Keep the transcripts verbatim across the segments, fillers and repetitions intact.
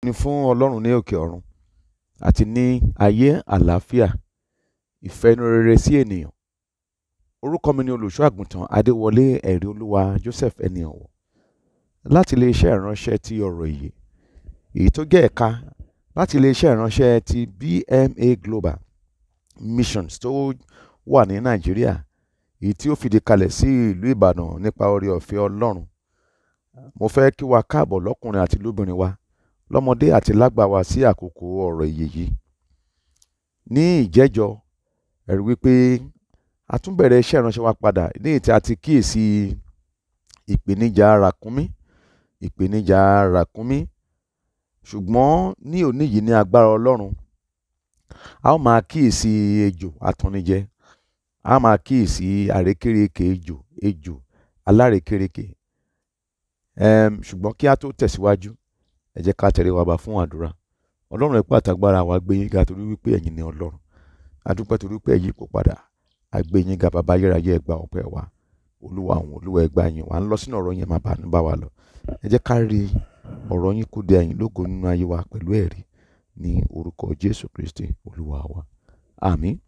ni fún Ọlọ́run ní òkè ọ̀run àti ní ayé àlàáfíà ìfẹ́ inú rere sí ènìyàn. Orúkọ mi ni olùṣọ́ àgùntàn Adéwọlé ẹ̀rí olúwa Joseph ẹni ọ̀wọ̀ láti iléeṣẹ́ ìránṣẹ́ ti ọ̀rọ̀ ìyè èyí tó jẹ́ ẹ̀ka láti iléeṣẹ́ ìránṣẹ́ ti B M A Global Missions tó wà ní Nàìjíríà èyí tí ó fìdí kalẹ̀ sí ìlú Ìbàdàn nípa oore ọ̀fẹ́ Ọlọ́run. Mo fẹ́ kí wa káàbọ̀ lọ́kùnrin àti lóbìnrin wa, lọ́mọdé àti lágbà wa sí àkókò ọ̀rọ̀ ìyè yìí. Ní ìjẹ́jọ́ ẹ rí wípé a tún bẹ̀rẹ̀ iṣẹ́ ìránṣẹ́ wa padà ní èyí tí a ti kíyèsí ìpèníjà ràkúnmí ìpèníjà ràkúnmí ṣùgbọ́n ní òní yìí ní agbára Ọlọ́run a ó máa kíyèsí ejò atannijẹ, a máa kíyèsí àrékérekè ejò ejò alárékérekè. Um, ṣùgbọ́n kí a tó tẹ̀síwájú ẹ jẹ́ ká tẹrí wa ba fún àdúrà. Ọlọ́run ipá àtàgbára wa gbé yín ga torí wípé ẹ̀yin ni Ọlọ́run. A dúpẹ́ torí pé ẹ̀yin kò padà. A gbé yín ga bàbá ayérayé, ẹ gba ọpẹ́ wa. Olúwa àwọn olúwa ẹ gbà yín. Wà ń lọ sínú ọ̀rọ̀ yẹn, má bàa ní bá wa lọ. Ẹ jẹ́ ká rí ọ̀rọ̀ yín kó dé ẹ̀yin lógo nínú ayé wa pẹ̀lú ẹ̀rí ní orúkọ Jésù Kristi Olúwa wa. Àmín.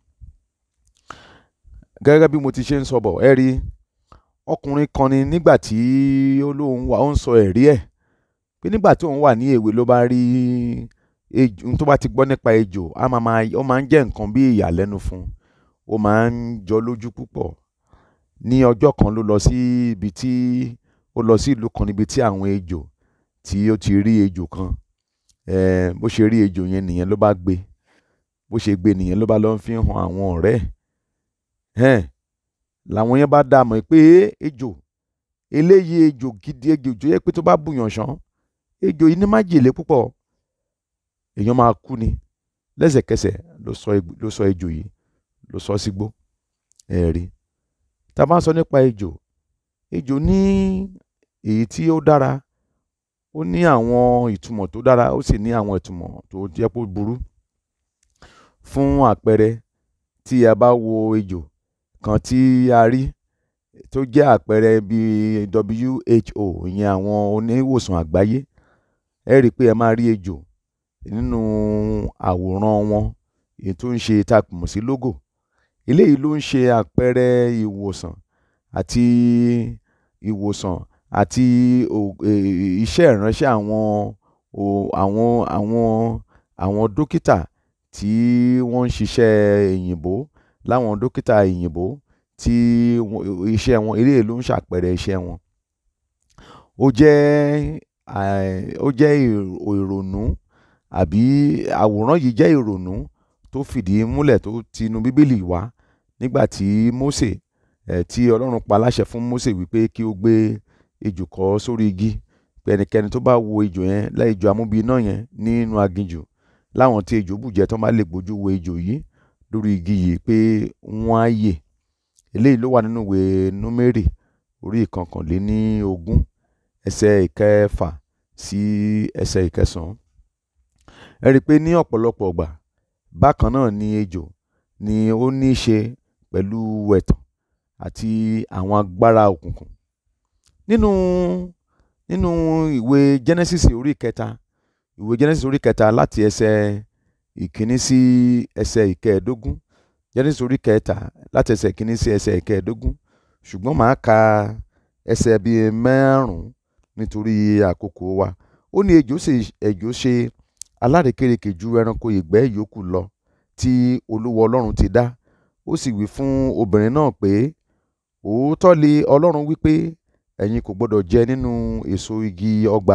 Gẹ́gẹ́ bí mo ti ṣe ń sọ bọ̀, ẹ rí ọkùnrin kan ni nígbà tí ó lóun wà ó ń sọ ẹ̀rí ẹ̀ pé nígbà tí òun wà ní èwe ló bá rí ejò tó bá ti gbọ́ nípa ejò á máa máa ó máa ń jẹ́ nǹkan bí ìyàlẹ́nu fún un, ó máa ń jọ lójú púpọ̀. Ní ọjọ́ kan ló lọ sí ibi tí ó lọ sí ìlú kan níbi tí àwọn ejò tí ó ti rí ejò kan eh, bó ṣe rí ejò yẹn nìyẹn ló bá gbé bó ṣe gbé nìyẹn ló bá lọ fi hàn àwọn ọ̀rẹ́ ẹ̀ làwọn yẹn bá dá mọ̀ pé ejò eléyìí ejò gidi ejò tó yẹ pé tó bá bùyàn ṣán ejò yìí ní májèlé púpọ̀, èèyàn máa kú ni. Lẹ́sẹ̀kẹsẹ̀ ló sọ ló sọ ejò yìí ló sọ sígbó. Ẹ̀rí tá a bá ń sọ nípa ejò ejò ní èyí tí ó dára, ó ní àwọn ìtumọ̀ tó dára, ó sì ní àwọn ìtumọ̀ tó jẹ́ pé ó burú. Fún àpẹẹrẹ, tí a bá wo ejò kan tí a rí tó jẹ́ àpẹẹrẹ bíi W H O ìyẹn àwọn oníwòsàn àgbáyé, ẹ rí i pé ẹ máa rí ejò nínú àwòrán wọn èyí tó ń ṣe takùmọ̀ sí logo. Eléyìí ló ń ṣe àpẹẹrẹ ìwòsàn àti ìwòsàn àti iṣẹ́ ìránṣẹ́ àwọn àwọn àwọn àwọn dókítà tí wọ́n ń ṣiṣẹ́ òyìnbó láwọn dókítà òyìnbó tí iṣẹ́ wọn eléyìí ló ń ṣàpẹẹrẹ iṣẹ́ wọn. Ó jẹ́ ó jẹ́ ìrònú àbí àwòrán yìí jẹ́ ìrònú tó fìdí múlẹ̀ tó ti inú Bíbélì wá nígbà tí Mósè eh, tí Ọlọ́run pa láṣẹ fún Mósè wípé kí ó gbé ejò kọ́ sórí igi pé ẹnikẹ́ni tó bá wo ejò yẹn lá ejò amúbí iná yẹn nínú aginjù láwọn tí ejò bùjẹ tó má lè gbójú wo ejò yìí lórí igi yìí pé wọ́n á yè. Eléyìí ló wà nínú ìwé Númérì orí ìkọkànléní ogún ẹsẹ̀ ìkẹfà sí ẹsẹ̀ ìkẹsàn-án. Ẹ rí i pé ní ọ̀pọ̀lọpọ̀ ọgbà bákan náà ni ejò ni ó ní í ṣe pẹ̀lú ẹ̀tàn àti àwọn agbára òkùnkùn. Nínú nínú ìwé Genesis orí kẹta ìwé Genesis orí kẹta láti ẹsẹ̀ ìkíní sí ẹsẹ̀ ìkẹẹ̀ẹ́dógún, Genesis orí kẹta láti ẹsẹ̀ ìkíní sí ẹsẹ̀ ìkẹẹ̀ẹ́dógún, ṣùgbọ́n màá ka ẹsẹ̀ bíi márùn-ún nítorí àkókò wa. Ó ní ejò ṣe ejò ṣe alárékérekè ju ẹranko ìgbẹ́ yòókù lọ tí Olúwa Ọlọ́run ti dá. Ó sì wí fún obìnrin náà pé òótọ́ lé Ọlọ́run wípé ẹ̀yin kò gbọdọ̀ jẹ nínú èso igi ọgbà.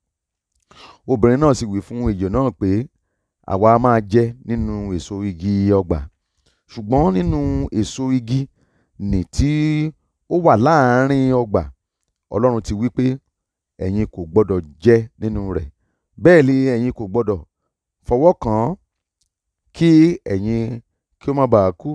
Obìnrin náà sì wí fún ejò náà pé àwa máa jẹ nínú èso igi ọgbà, ṣùgbọ́n nínú èso igi nì tí ó wà láàárín ọgbà Ọlọ́run ti wí pé ẹ̀yin kò gbọdọ̀ jẹ nínú rẹ̀, bẹ́ẹ̀ ni ẹ̀yin kò gbọdọ̀ fọwọ́ kàn án kí ẹ̀yin kí ó má baà kú.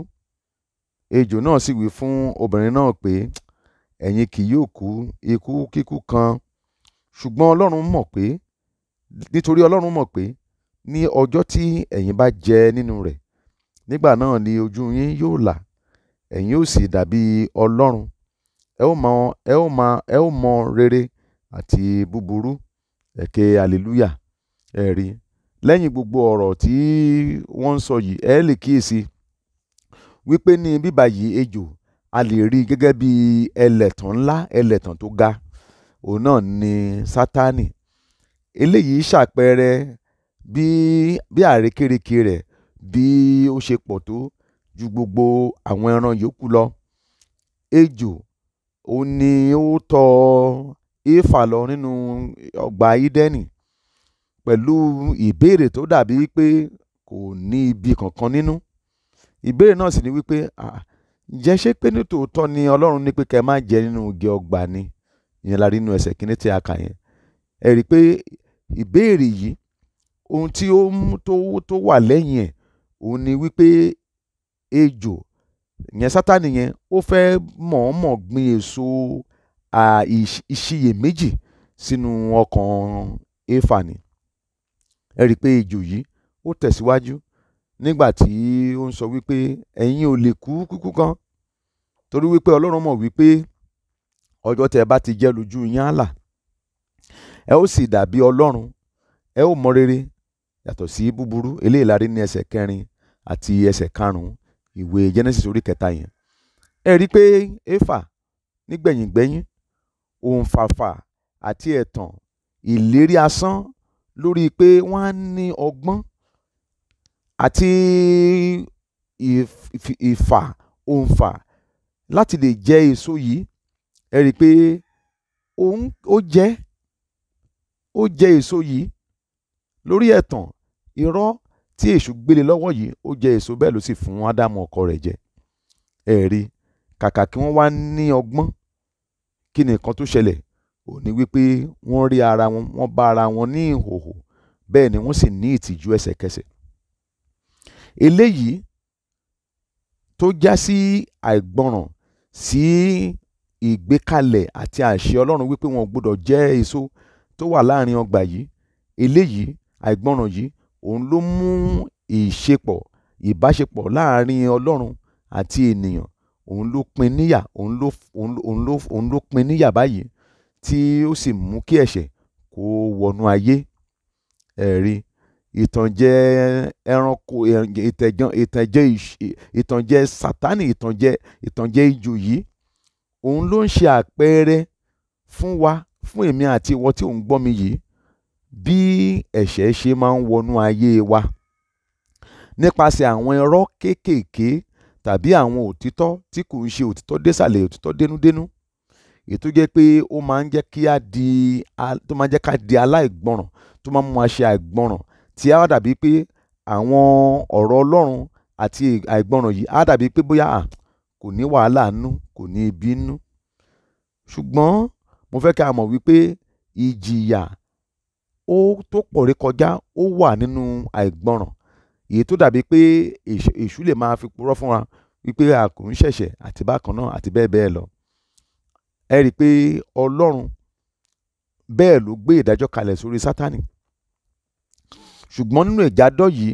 Ejò náà sì wí fún obìnrin náà pé ẹ̀yin kì yóò kú ikú kíkú kan, ṣùgbọ́n Ọlọ́run mọ̀ pé nítorí Ọlọ́run mọ̀ pé ní ọjọ́ tí ẹ̀yin bá jẹ nínú rẹ̀ nígbà náà ni ojú yín yóò là, ẹ̀yin ó sì dàbí Ọlọ́run, ẹ ó mọ ẹ ó mọ ẹ ó mọ rere àti búburú. Ẹ ké hallelujah. ẹ̀rí lẹ́yìn gbogbo ọ̀rọ̀ tí wọ́n ń sọ yìí, ẹ lè kíyèsí wípé ní bíbá yìí ejò a lè rí gẹ́gẹ́ bí ẹlẹ́tàn ńlá, ẹlẹ́tàn tó ga, òun náà ni Sátánì. Eléyìí ṣàpẹẹrẹ bí bí àrékérekè rẹ̀ bí ó ṣe pọ̀ tó ju gbogbo àwọn ẹran yòókù lọ. Ejò òun ni ó tọ̀ Éfà lọ nínú ọgbà Ídẹ́nì pẹ̀lú ìbéèrè tó dàbí pé kò ní ibi kankan nínú. Ìbéèrè náà sì ni wípé ǹjẹ́ ṣé pé nítòótọ́ ni Ọlọ́run ní pé kẹ́ má jẹ nínú igi ọgbà ni? Ìyẹn la rí nínú ẹsẹ̀ kínní tí a kà yẹn. Ẹ rí i pé ìbéèrè yìí, ohun tí ó mú tó tó wà lẹ́yìn ẹ̀ òun ni wípé ejò ìyẹn Sátánì yẹn ó fẹ́ mọ̀ọ́mọ̀ gbin èso ìṣiyèméjì sínú ọkàn Éfà ni. Ẹ rí i pé ejò yìí ó tẹ̀síwájú nígbà tí ó ń sọ wípé ẹ̀yin ò lè kú kúkú kan, torí wípé Ọlọ́run mọ̀ wípé ọjọ́ tẹ́ ẹ bá ti jẹ́ lójú yín á là, ẹ ó sì dàbí Ọlọ́run, ẹ ó mọ rere yàtọ̀ sí búburú. Eléyìí la rí ní ẹsẹ̀ kẹrin àti ẹsẹ̀ karùn-ún ìwé Genesis orí kẹta yẹn. Ẹ rí i pé Éfà nígbẹ̀yìngbẹ́yín òǹfàfà àti ẹ̀tàn, ìlérí asán lórí pé wọ́n á ní ọgbọ́n àti ìfà òǹfà láti lè jẹ èso yìí. Ẹ rí i pé òun ó jẹ ó jẹ èso yìí lórí ẹ̀tàn irọ́ tí èṣù gbélé lọ́wọ́ yìí. Ó jẹ èso bẹ́ẹ̀ ló sì fún Ádámù ọkọ rẹ̀ jẹ. Ẹ rí, kàkà kí wọ́n wá ní ọgbọ́n, kí ni nǹkan tó ṣẹlẹ̀? Ó ní wípé wọ́n rí ara wọn, wọ́n bá ara wọn ní ìhòhò, bẹ́ẹ̀ ni wọ́n sì ní ìtìjú ẹsẹ̀kẹsẹ̀. Eléyìí tó já sí àìgbọràn sí ìgbékalẹ̀ àti àṣẹ Ọlọ́run wípé wọn ò gbọdọ̀ jẹ èso tó wà láàrin ọgbà yìí. Eléyìí àìgbọràn yìí òun ló mú ìṣepọ̀ ìbáṣepọ̀ láàrin Ọlọ́run àti ènìyàn, òun ló pín níyà, òun ló òun ló òun ló pín níyà báyìí, tí ó sì mú kí ẹ̀ṣẹ̀ kó wọnú ayé. Ẹ rí, ìtànjẹ ẹranko, ìtẹ̀jàn ìtànjẹ ìtànjẹ Sátánì, ìtànjẹ ìtànjẹ ejò yìí òun ló ń ṣe àpẹẹrẹ fún wa, fún èmi àti ìwọ tí ò ń gbọ́ mi yìí, bí ẹ̀ṣẹ̀ ṣe máa ń wọnú ayé wa nípasẹ̀ àwọn irọ́ kéékèèké tàbí àwọn òtítọ́ tí kò ń ṣe òtítọ́ désàlẹ̀, òtítọ́ dénúdénú, èyí tó jẹ́ pé ó máa ń jẹ́ kí á di tó máa ń jẹ́ ká di aláìgbọràn, tó máa ń mú wa ṣe àìgbọràn, tí á dàbí pé àwọn ọ̀rọ̀ Ọlọ́run àti àìgbọràn yìí á dàbí pé bóyá kò ní wàhálà nú, kò ní ibi nú. Ṣùgbọ́n mo fẹ́ kí a mọ̀ wípé ìjìyà ó tó pọ̀ rékọjá ó wà nínú àìgbọràn, èyí tó dàbí pé èṣù lè máa fi purọ́ fún wa wípé a kò ń ṣẹ̀ṣẹ̀ àti bákan náà àti bẹ́ẹ̀ bẹ́ẹ̀ lọ. Ẹ rí i pé Ọlọ́run bẹ́ẹ̀ ló gbé ìdájọ́ kalẹ̀ sórí Sátánì. Ṣùgbọ́n nínú ìdájọ́ yìí,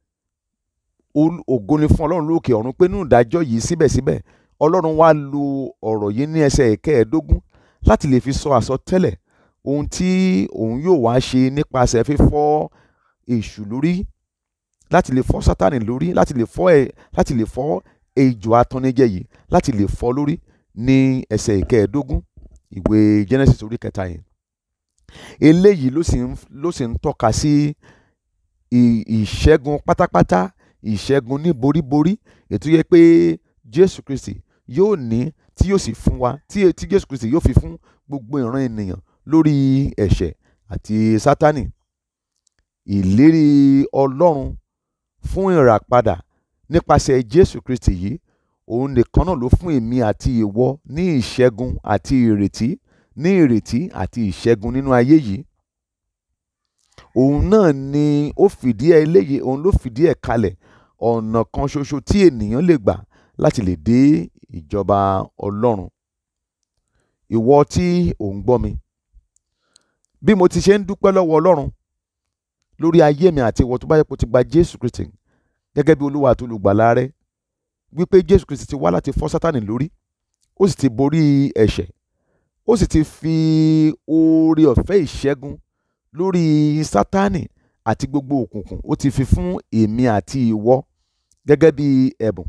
ògo ni fún Ọlọ́run lókè ọ̀run pé nínú ìdájọ́ yìí síbẹ̀síbẹ̀ Ọlọ́run wá lo ọ̀rọ̀ yìí ní ẹsẹ̀ ìkẹẹ̀ẹ́dógún láti lè fi sọ àsọtẹ́lẹ̀ ohun tí òun yóò wá ṣe nípasẹ̀ fífọ́ èṣù lórí, láti lè fọ́ Sátánì lórí, láti lè fọ́ ẹ̀ láti lè fọ́ ejò atannijẹ yìí, láti lè fọ́ lórí ní ẹsẹ̀ ìkẹẹ̀ẹ́dógún ìwé Genesis orí kẹta yẹn. Eléyìí ló sì ń ló sì ń tọ́ka sí ìṣẹ́gun pátápátá, ìṣẹ́gun ní boríborí, ètò yẹ pé Jésù Kristi yóò ní, tí yóò sì fún wa, tí tí Jésù Kristi yóò fi fún gbogbo ìran ènìyàn lórí ẹ̀ṣẹ̀ àti Sátánì. Ìlérí Ọlọ́run fún ìràpadà nípasẹ̀ Jésù Kristi yìí, òun nìkan náà ló fún èmi àti ìwọ ní ìṣẹ́gun àti ìrètí, ní ìrètí àti ìṣẹ́gun nínú ayé yìí. Òun náà ni ó fìdí ẹ̀ eléyìí, òun ló fìdí ẹ̀ kalẹ̀, ọ̀nà kan ṣoṣo tí ènìyàn lè gbà láti lè dé ìjọba Ọlọ́run. Ìwọ tí ò ń gbọ́ mi, bí mo ti ṣe ń dúpẹ́ lọ́wọ́ Ọlọ́run lórí ayé mi àti ìwọ tó bá yẹ kó ti gba Jésù Kristi gẹ́gẹ́ bí Olúwa àti Olùgbàlà rẹ, wípé Jésù Kristi ti wá láti fọ́ Sátánì lórí, ó sì ti borí ẹ̀ṣẹ̀, ó sì ti fi oore ọ̀fẹ́ ìṣẹ́gun lórí Sátánì àti gbogbo òkùnkùn ó ti fi fún èmi àti ìwọ gẹ́gẹ́ bí ẹ̀bùn.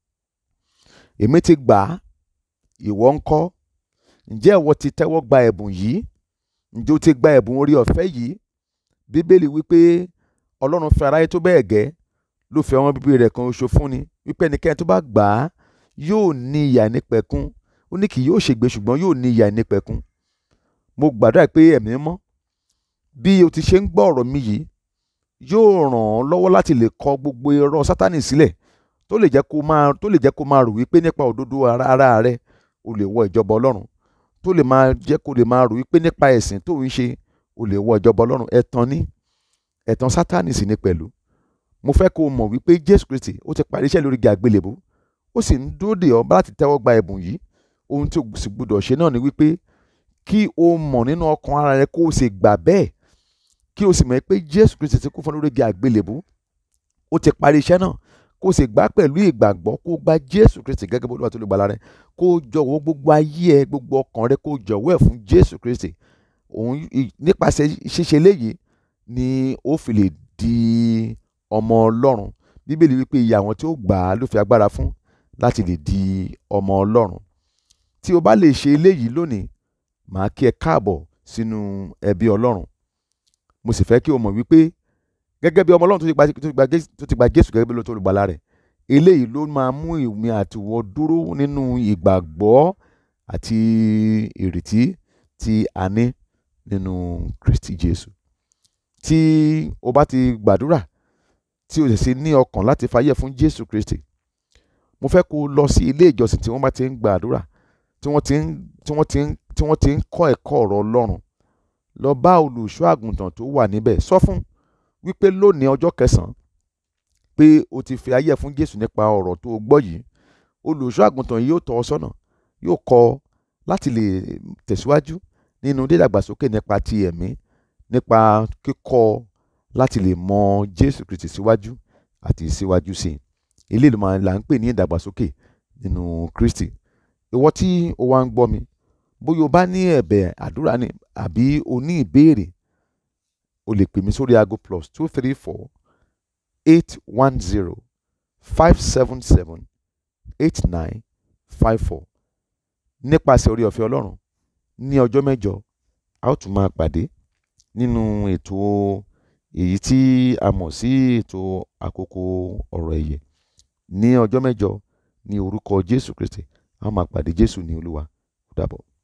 Èmi ti gbà á, ìwọ ńkọ́? Ǹjẹ́ ìwọ ti tẹ́wọ́ gba ẹ̀bùn yìí? Ǹjẹ́ o ti gba ẹ̀bùn oore ọ̀fẹ́ yìí? Bíbélì wípé Ọlọ́run fẹ́ aráyé tó bẹ́ẹ̀ gẹ́ ló fi ọmọ bíbí rẹ̀ kan ṣoṣo fún ni, wípé ẹnikẹ́ni tó bá gbà á yóò ní ìyè àìnípẹ̀kun. Ó ní kì yóò ṣègbé ṣùgbọ́n yóò ní ìyè àìnípẹ̀kun. Mo gbàdúrà pé ẹ̀mí mímọ́, bí o ti ṣe ń gbọ́ ọ̀rọ̀ mi yìí, yóò ràn ọ́ lọ́wọ́ láti lè kọ gbogbo irọ́ Sátánì sílẹ̀ tó lè jẹ́ kó máa tó lè jẹ́ kó máa rò wípé nípa òdodo ara, ara rẹ o lè wọ ìjọba Ọlọ́run, tó lè máa jẹ́ kó lè máa rò wípé nípa ẹ̀sìn tó ń ṣe o lè wọ ìjọba Ọlọ́run. Ẹ̀tàn ni, ẹ̀tàn Sátánì sì ni pẹ̀lú. Mo fẹ́ kó o mọ̀ wípé Jésù Kristi ó ti parí iṣẹ́ lórí igi àgbélébùú, ó sì ń dúró dè ọ́ láti tẹ́wọ́ gba ẹ̀bùn yìí. Ohun tí o sì gbọdọ̀ ṣe náà ni wípé kí o mọ̀ nínú ọkàn ara rẹ kó o sì gbà bẹ́ẹ̀, kí o sì mọ̀ pé Jésù Kristi ti kú fún lórí igi àgbélébùú, ó ti parí iṣẹ́ náà. Kó o sì gbà pẹ̀lú ìgbàgbọ́, kó o gba Jésù Kristi gẹ́gẹ́ bí Olúwa àti olùgbàlà rẹ, kó o jọ̀wọ́ gbogbo ayé ẹ, gbogbo ọkàn rẹ, kó o jọ̀wọ́ ẹ̀ fún Jésù Kristi. Òun nípasẹ̀ ṣíṣe léyìí ni ó fi lè di ọmọ Ọlọ́run. Bíbélì wípé iye àwọn tí ó gbà á ló fi agbára fún láti lè di ọmọ Ọlọ́run. Tí o bá lè ṣe eléyìí lónìí, màá kí ẹ káàbọ̀ sínú ẹbí Ọlọ́run. Mo sì fẹ́ kí o mọ̀ wípé gẹ́gẹ́ bí ọmọ Ọlọ́run tó ti gba, tó ti gba, tó ti gba Jésù gẹ́gẹ́ bí olùgbàlà rẹ̀, eléyìí ló máa mú èmi àti ìwọ dúró nínú ìgbàgbọ́ àti ìrètí tí a ní nínú Kristi Jésù. Tí o bá ti gbàdúrà, tí o sì ṣe ní ọkàn láti fayé fún Jésù Kristi, mo fẹ́ kó o lọ sí ilé ìjọsìn tí wọ́n bá ti ń gbàdúrà, tí wọ́n ti ń tí wọ́n ti ń tí wọ́n ti ń kọ́ ẹ̀kọ́ ọ̀rọ̀ Ọlọ́run. Lọ bá olùṣọ́ àgùntàn tó wà níbẹ̀, sọ fún wípé lónìí ọjọ́ kẹsàn-án pé o ti fi ayé fún Jésù nípa ọ̀rọ̀ tó o gbọ́ yìí. Olùṣọ́ àgùntàn yìí yóò tọ́ ọ sọ́nà, yóò kọ́ ọ láti lè tẹ̀síwájú nínú dídàgbàsókè nípa ti ẹ̀mí, nípa kíkọ́ láti lè mọ Jésù Kristi síwájú àti síwájú sí i. Eléyìí ló máa là ń pè ní ìdàgbàsókè nínú Kristi. Ìwọ tí o wá ń gbọ́ mi, bóyá o bá ní ẹ̀bẹ̀ àdúrà ni àbí o ní ìbéèrè, o lè pè mí sórí aago plus two three four eight one zero five seven seven eight nine five four. Nípasẹ̀ orí ọ̀fẹ́ Ọlọ́run, ní ọjọ́ mẹ́jọ a ó tún máa pàdé nínú ètò èyí tí a mọ̀ sí ètò àkókò ọ̀rọ̀ ẹ̀yẹ. Ní ọjọ́ mẹ́jọ, ní orúkọ Jésù Kristi, a ó máa pàdé Jésù ní Olúwa. Ó dàbọ̀.